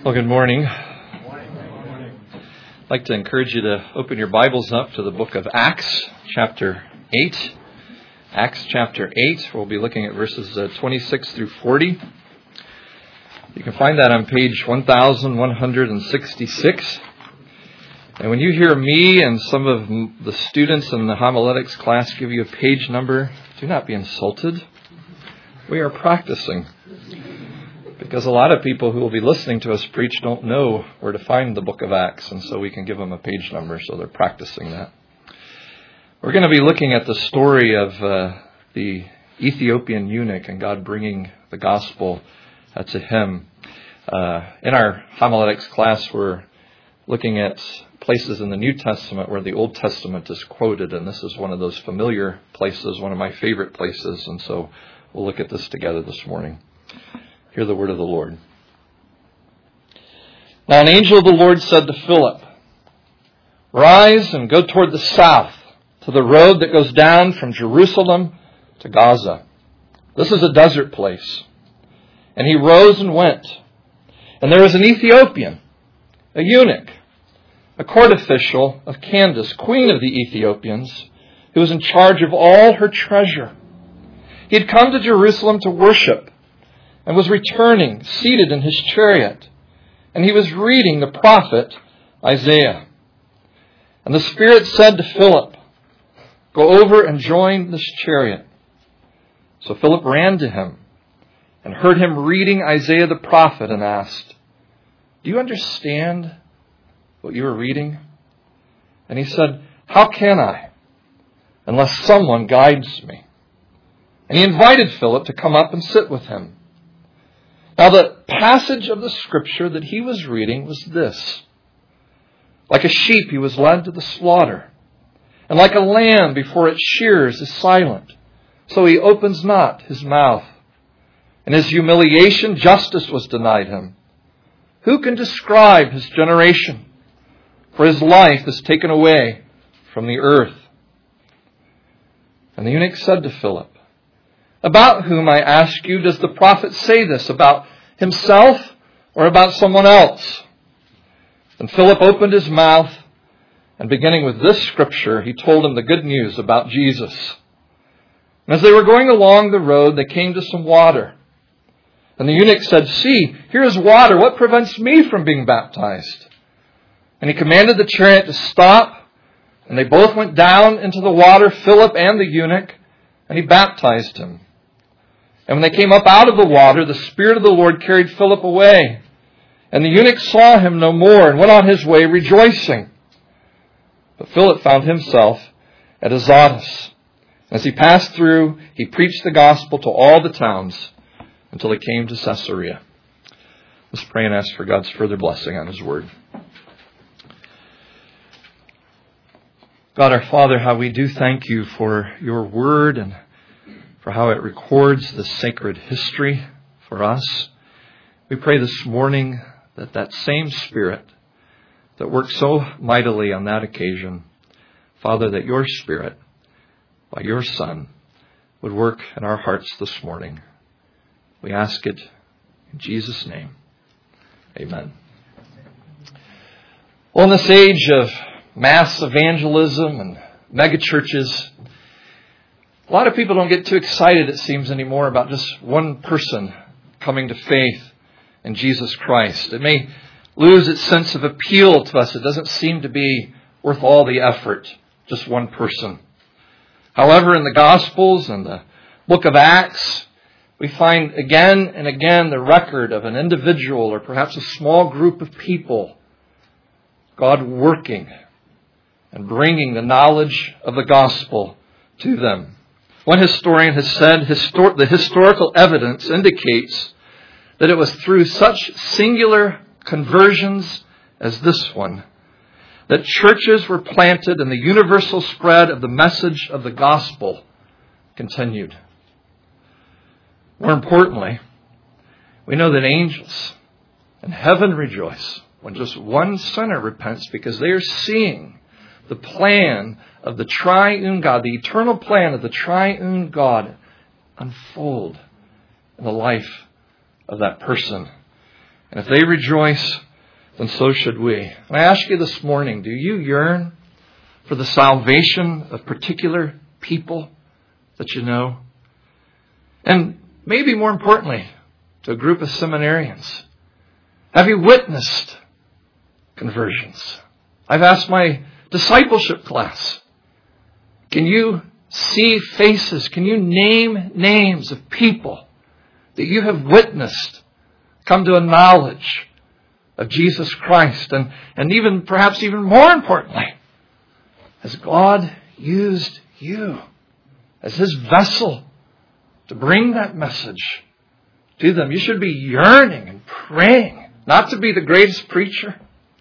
Well, good morning. I'd like to encourage you to open your Bibles up to the book of Acts, chapter 8. Acts chapter 8, we'll be looking at verses 26 through 40. You can find that on page 1166. And when you hear me and some of the students in the homiletics class give you a page number, do not be insulted. We are practicing. Because a lot of people who will be listening to us preach don't know where to find the book of Acts, and so we can give them a page number, so they're practicing that. We're going to be looking at the story of the Ethiopian eunuch and God bringing the gospel to him. In our homiletics class, we're looking at places in the New Testament where the Old Testament is quoted, and this is one of those familiar places, one of my favorite places, and so we'll look at this together this morning. Hear the word of the Lord. Now an angel of the Lord said to Philip, "Rise and go toward the south, to the road that goes down from Jerusalem to Gaza. This is a desert place." And he rose and went. And there was an Ethiopian, a eunuch, a court official of Candace, queen of the Ethiopians, who was in charge of all her treasure. He had come to Jerusalem to worship, and was returning, seated in his chariot. And he was reading the prophet Isaiah. And the Spirit said to Philip, "Go over and join this chariot." So Philip ran to him and heard him reading Isaiah the prophet and asked, "Do you understand what you are reading?" And he said, "How can I, unless someone guides me?" And he invited Philip to come up and sit with him. Now the passage of the scripture that he was reading was this: "Like a sheep he was led to the slaughter, and like a lamb before its shearers is silent, so he opens not his mouth. In his humiliation justice was denied him. Who can describe his generation? For his life is taken away from the earth." And the eunuch said to Philip, "About whom, I ask you, does the prophet say this? About himself or about someone else?" Then Philip opened his mouth, and beginning with this scripture, he told him the good news about Jesus. And as they were going along the road, they came to some water. And the eunuch said, "See, here is water. What prevents me from being baptized?" And he commanded the chariot to stop, and they both went down into the water, Philip and the eunuch, and he baptized him. And when they came up out of the water, the Spirit of the Lord carried Philip away. And the eunuch saw him no more and went on his way rejoicing. But Philip found himself at Azotus. As he passed through, he preached the gospel to all the towns until he came to Caesarea. Let's pray and ask for God's further blessing on his word. God our Father, how we do thank you for your word and for how it records the sacred history for us. We pray this morning that that same Spirit that worked so mightily on that occasion, Father, that your Spirit, by your Son, would work in our hearts this morning. We ask it in Jesus' name. Amen. Well, in this age of mass evangelism and megachurches, a lot of people don't get too excited, it seems, anymore about just one person coming to faith in Jesus Christ. It may lose its sense of appeal to us. It doesn't seem to be worth all the effort, just one person. However, in the Gospels and the book of Acts, we find again and again the record of an individual or perhaps a small group of people, God working and bringing the knowledge of the gospel to them. One historian has said the historical evidence indicates that it was through such singular conversions as this one that churches were planted and the universal spread of the message of the gospel continued. More importantly, we know that angels in heaven rejoice when just one sinner repents because they are seeing the plan of the triune God, the eternal plan of the triune God unfold in the life of that person. And if they rejoice, then so should we. And I ask you this morning, do you yearn for the salvation of particular people that you know? And maybe more importantly, to a group of seminarians, have you witnessed conversions? I've asked my discipleship class, can you see faces? Can you name names of people that you have witnessed come to a knowledge of Jesus Christ? And even, perhaps even more importantly, has God used you as His vessel to bring that message to them? You should be yearning and praying not to be the greatest preacher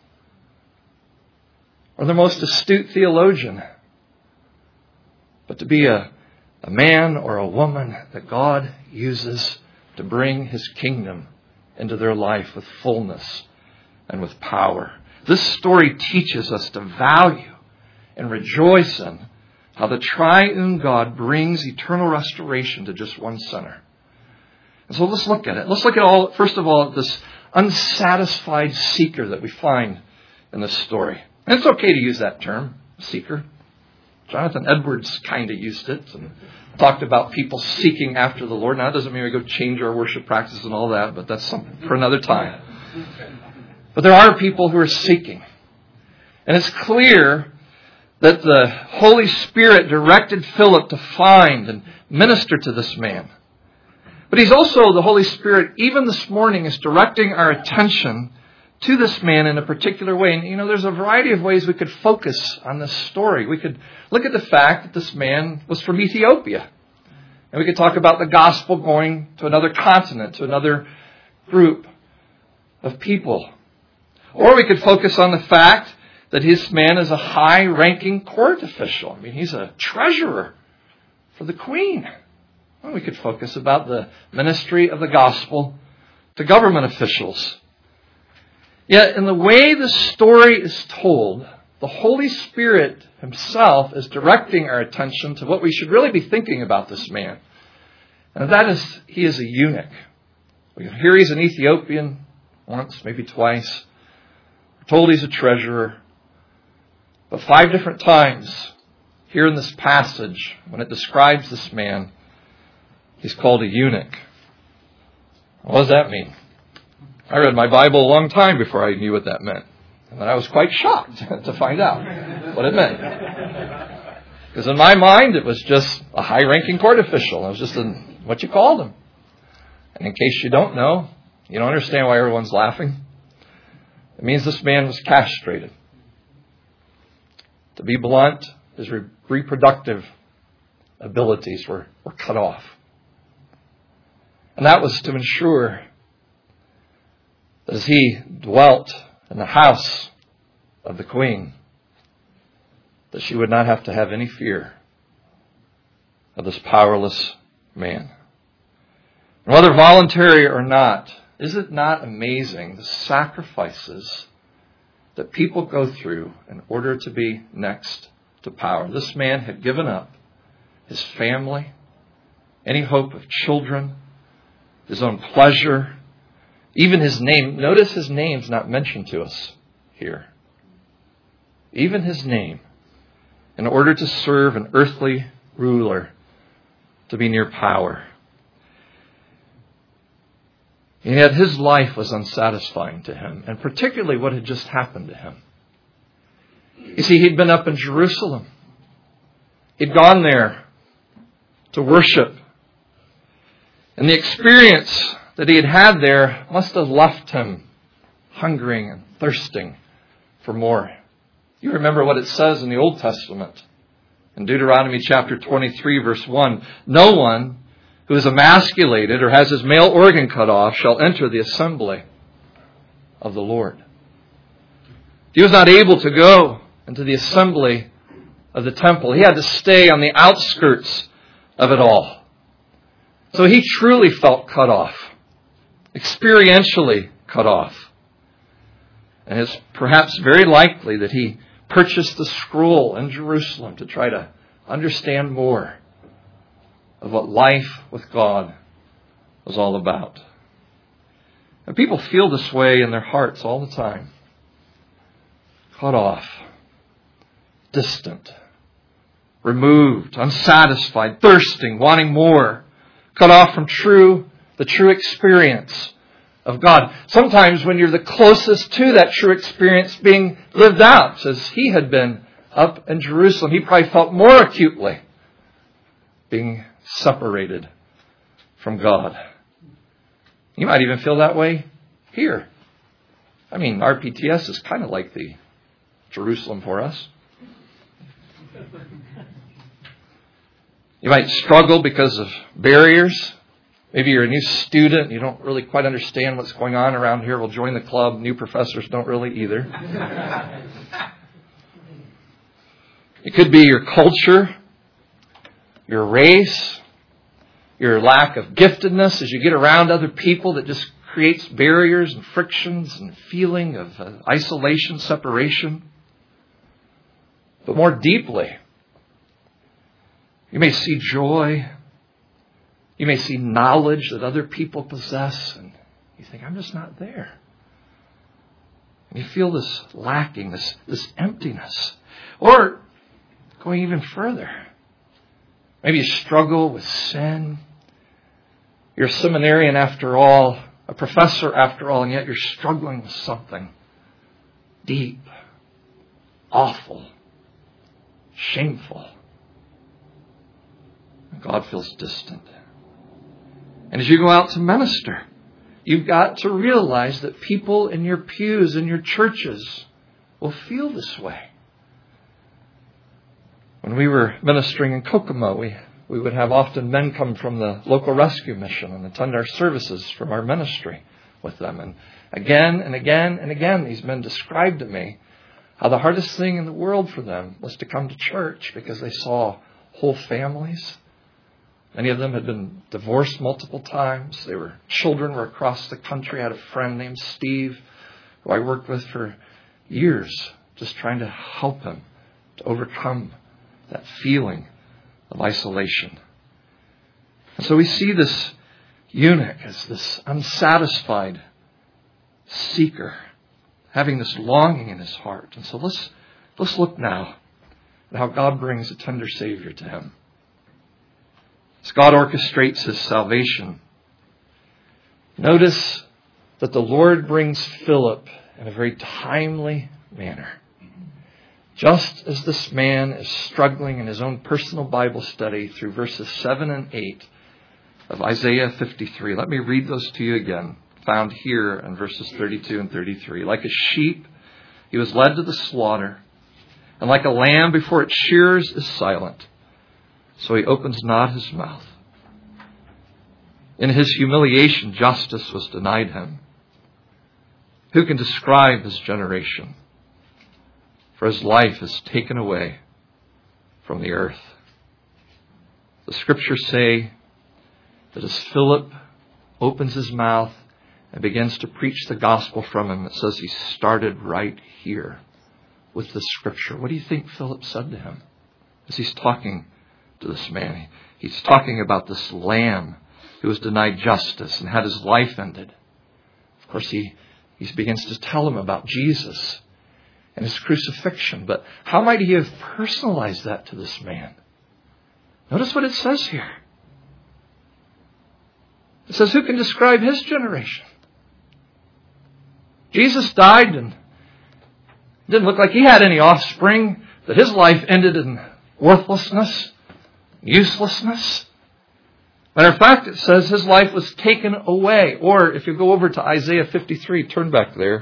or the most astute theologian, but to be a man or a woman that God uses to bring His kingdom into their life with fullness and with power. This story teaches us to value and rejoice in how the triune God brings eternal restoration to just one sinner. And so let's look at it. Let's look at first of all, this unsatisfied seeker that we find in this story. And it's okay to use that term, seeker. Jonathan Edwards kind of used it and talked about people seeking after the Lord. Now, that doesn't mean we go change our worship practices and all that, but that's something for another time. But there are people who are seeking. And it's clear that the Holy Spirit directed Philip to find and minister to this man. But he's also, the Holy Spirit, even this morning, is directing our attention to this man in a particular way. And, there's a variety of ways we could focus on this story. We could look at the fact that this man was from Ethiopia. And we could talk about the gospel going to another continent, to another group of people. Or we could focus on the fact that this man is a high-ranking court official. He's a treasurer for the queen. Or we could focus about the ministry of the gospel to government officials. Yet in the way the story is told, the Holy Spirit Himself is directing our attention to what we should really be thinking about this man. And that is, he is a eunuch. We hear he's an Ethiopian once, maybe twice. We're told he's a treasurer. But 5 different times here in this passage, when it describes this man, he's called a eunuch. What does that mean? I read my Bible a long time before I knew what that meant. And then I was quite shocked to find out what it meant. Because in my mind, it was just a high-ranking court official. It was just what you called him. And in case you don't know, you don't understand why everyone's laughing. It means this man was castrated. To be blunt, his reproductive abilities were cut off. And that was to ensure that as he dwelt in the house of the queen, that she would not have to have any fear of this powerless man. And whether voluntary or not, is it not amazing the sacrifices that people go through in order to be next to power? This man had given up his family, any hope of children, his own pleasure, even his name. Notice his name's not mentioned to us here. Even his name, in order to serve an earthly ruler, to be near power. And yet his life was unsatisfying to him, and particularly what had just happened to him. You see, he'd been up in Jerusalem. He'd gone there to worship. And the experience that he had had there must have left him hungering and thirsting for more. You remember what it says in the Old Testament. In Deuteronomy chapter 23, verse 1, no one who is emasculated or has his male organ cut off shall enter the assembly of the Lord. He was not able to go into the assembly of the temple. He had to stay on the outskirts of it all. So he truly felt cut off, experientially cut off. And it's perhaps very likely that he purchased the scroll in Jerusalem to try to understand more of what life with God was all about. And people feel this way in their hearts all the time. Cut off, distant, removed, unsatisfied, thirsting, wanting more, cut off from the true experience of God. Sometimes when you're the closest to that true experience being lived out, as he had been up in Jerusalem, he probably felt more acutely being separated from God. You might even feel that way here. I mean, RPTS is kind of like the Jerusalem for us. You might struggle because of barriers. Maybe you're a new student. You don't really quite understand what's going on around here. Well, join the club. New professors don't really either. It could be your culture, your race, your lack of giftedness as you get around other people that just creates barriers and frictions and feeling of isolation, separation. But more deeply, you may see joy. You may see knowledge that other people possess, and you think, I'm just not there. And you feel this lacking, this emptiness. Or, going even further, maybe you struggle with sin. You're a seminarian after all, a professor after all, and yet you're struggling with something deep, awful, shameful. God feels distant. And as you go out to minister, you've got to realize that people in your pews, in your churches, will feel this way. When we were ministering in Kokomo, we would have often men come from the local rescue mission and attend our services from our ministry with them. And again and again and again, these men described to me how the hardest thing in the world for them was to come to church because they saw whole families. Many of them had been divorced multiple times. Children were across the country. I had a friend named Steve who I worked with for years, just trying to help him to overcome that feeling of isolation. And so we see this eunuch as this unsatisfied seeker, having this longing in his heart. And so let's look now at how God brings a tender Savior to him. As God orchestrates his salvation, notice that the Lord brings Philip in a very timely manner. Just as this man is struggling in his own personal Bible study through verses 7 and 8 of Isaiah 53. Let me read those to you again, found here in verses 32 and 33. Like a sheep, he was led to the slaughter, and like a lamb before its shearers is silent, so he opens not his mouth. In his humiliation, justice was denied him. Who can describe his generation? For his life is taken away from the earth. The scriptures say that as Philip opens his mouth and begins to preach the gospel from him, it says he started right here with the scripture. What do you think Philip said to him as he's talking to this man? He's talking about this lamb who was denied justice and had his life ended. Of course, he begins to tell him about Jesus and his crucifixion. But how might he have personalized that to this man? Notice what it says here. It says, who can describe his generation? Jesus died and it didn't look like he had any offspring, that his life ended in worthlessness, uselessness. Matter of fact, it says his life was taken away. Or if you go over to Isaiah 53, turn back there.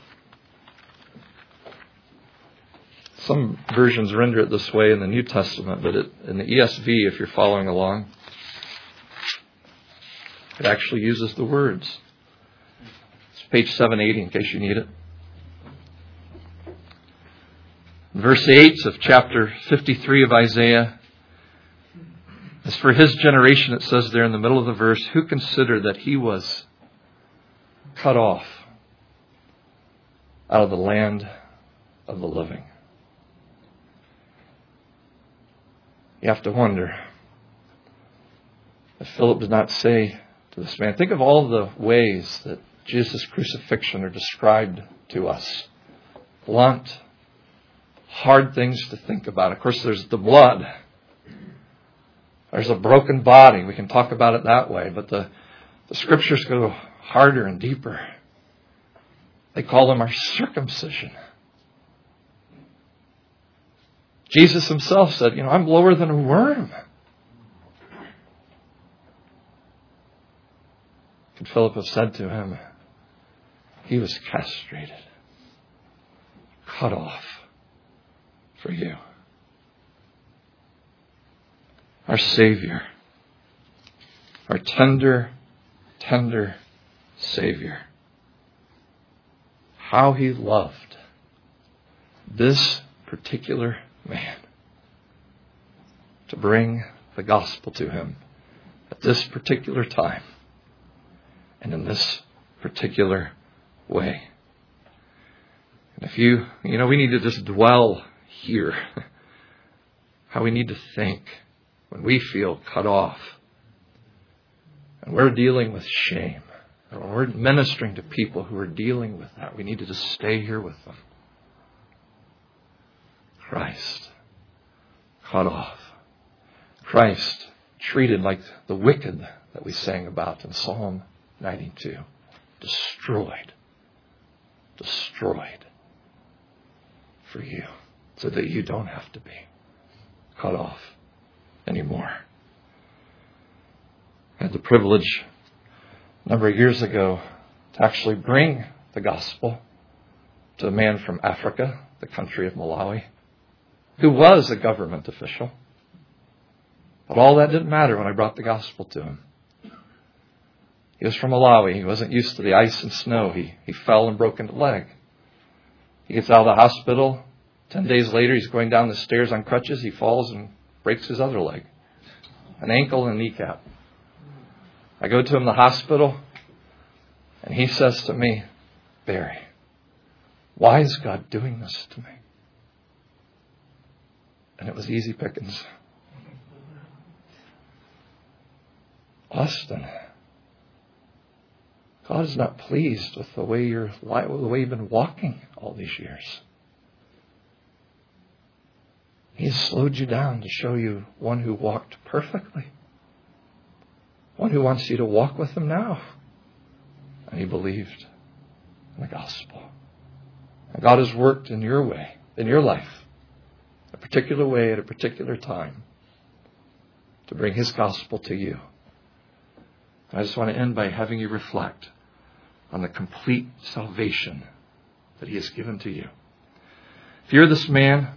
Some versions render it this way in the New Testament, but in the ESV, if you're following along, it actually uses the words. It's page 780 in case you need it. Verse 8 of chapter 53 of Isaiah. As for his generation, it says there in the middle of the verse, who considered that he was cut off out of the land of the living? You have to wonder if Philip did not say to this man, think of all the ways that Jesus' crucifixion are described to us. Blunt, hard things to think about. Of course, there's the blood. There's a broken body. We can talk about it that way. But the Scriptures go harder and deeper. They call them our circumcision. Jesus himself said, I'm lower than a worm. Could Philip have said to him, he was castrated, cut off for you. Our Savior, our tender, tender Savior. How he loved this particular man to bring the gospel to him at this particular time and in this particular way. And if we need to just dwell here, how we need to think when we feel cut off and we're dealing with shame, and when we're ministering to people who are dealing with that, we need to just stay here with them. Christ cut off. Christ treated like the wicked that we sang about in Psalm 92. Destroyed for you, so that you don't have to be cut off anymore. I had the privilege a number of years ago to actually bring the gospel to a man from Africa, the country of Malawi, who was a government official. But all that didn't matter when I brought the gospel to him. He was from Malawi. He wasn't used to the ice and snow. He fell and broke his leg. He gets out of the hospital. 10 days later, he's going down the stairs on crutches. He falls and breaks his other leg, an ankle and a kneecap. I go to him in the hospital, and he says to me, Barry, why is God doing this to me? And it was easy pickings. Austin, God is not pleased with the way you've been walking all these years. He has slowed you down to show you one who walked perfectly. One who wants you to walk with him now. And he believed in the gospel. And God has worked in your way, in your life, a particular way at a particular time to bring his gospel to you. I just want to end by having you reflect on the complete salvation that he has given to you. If you're this man,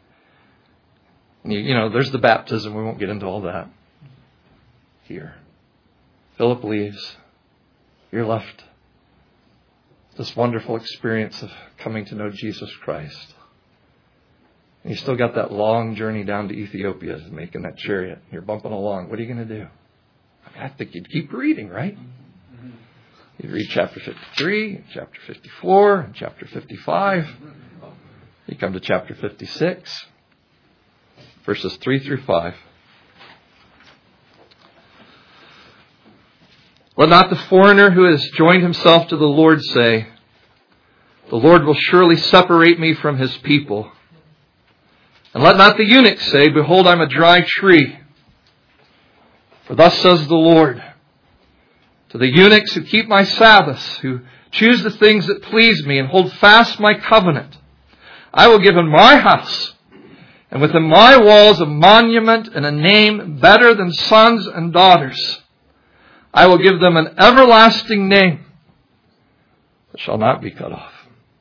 and there's the baptism. We won't get into all that here. Philip leaves. You're left with this wonderful experience of coming to know Jesus Christ. And you still got that long journey down to Ethiopia, making that chariot. You're bumping along. What are you going to do? I think you'd keep reading, right? You'd read chapter 53, chapter 54, and chapter 55. You come to chapter 56, verses 3 through 5. Let not the foreigner who has joined himself to the Lord say, the Lord will surely separate me from his people. And let not the eunuch say, behold, I'm a dry tree. For thus says the Lord, to the eunuchs who keep my Sabbaths, who choose the things that please me and hold fast my covenant, I will give in my house and within my walls a monument and a name better than sons and daughters. I will give them an everlasting name that shall not be cut off.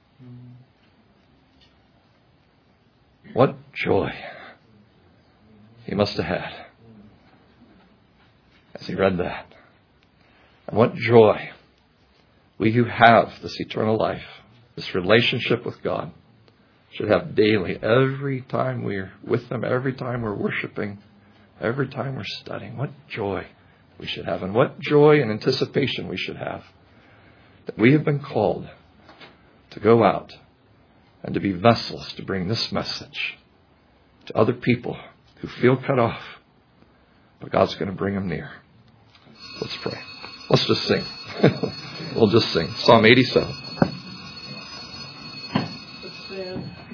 What joy he must have had as he read that. And what joy we who have this eternal life, this relationship with God, should have daily, every time we're with Him, every time we're worshiping, every time we're studying. What joy we should have, and what joy and anticipation we should have that we have been called to go out and to be vessels to bring this message to other people who feel cut off, but God's going to bring them near. Let's pray. Let's just sing. We'll just sing Psalm 87. Let's stand.